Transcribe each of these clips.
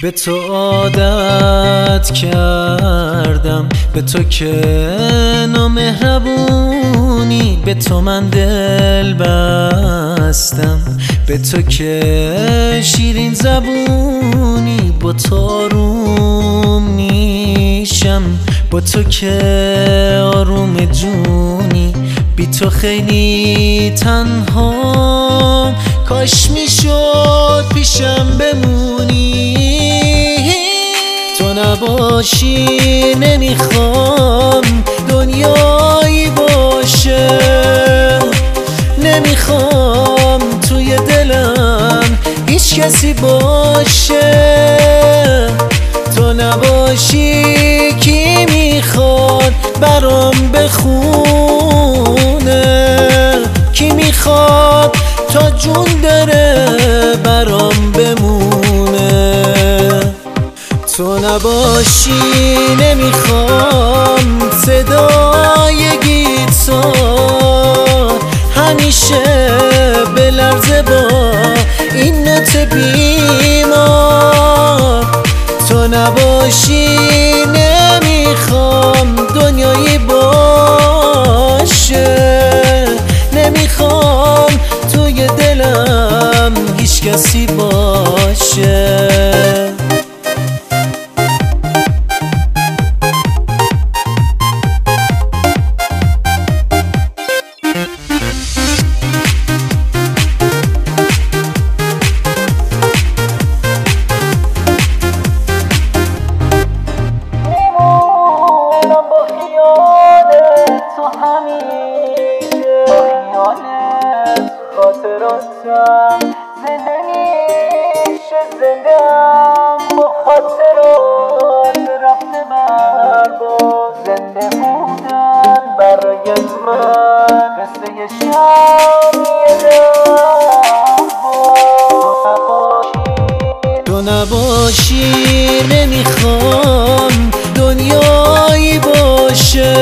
به تو عادت کردم، به تو که نامهربونی، به تو من دل بستم، به تو که شیرین زبونی، با تو آروم میشم، با تو که آروم جونی، بی تو خیلی تنها، کاش میشد پیشم بمونی. تو نباشی نمیخوام دنیایی باشه، نمیخوام توی دلم هیچ کسی باشه. تو نباشی کی میخواد برام بخونه، کی میخواد تا جون داره برام بمونه. تو نباشی نمیخوام صدای گیتار همیشه بلرزه با این نوت بیمار. تو نباشی نمیخوام دنیایی باشه، نمیخوام توی دلم هیچ کسی باشه. خاطراتم زنده میشه، زنده‌ام با خاطرات رفته برباد. زنده بودن برای من قصه شامیه تو نباشی نمیخوام دنیایی باشه،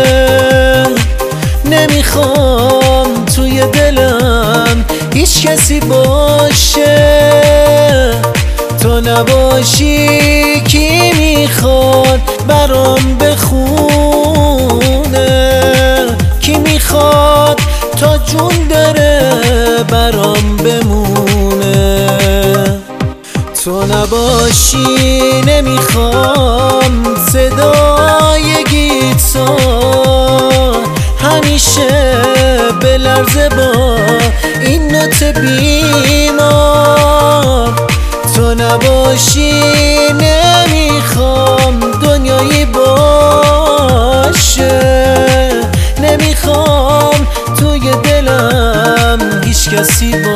نمیخوام توی دلم هیچ کسی باشه. تو نباشی کی میخواد برام بخونه، کی میخواد تا جون داره برام بمونه. تو نباشی نمیخوام صدای گیتار همیشه بلرزه با این نوت بیمار. تو نباشی نمیخوام دنیایی باشه، نمیخوام توی دلم هیچ کسی باشه.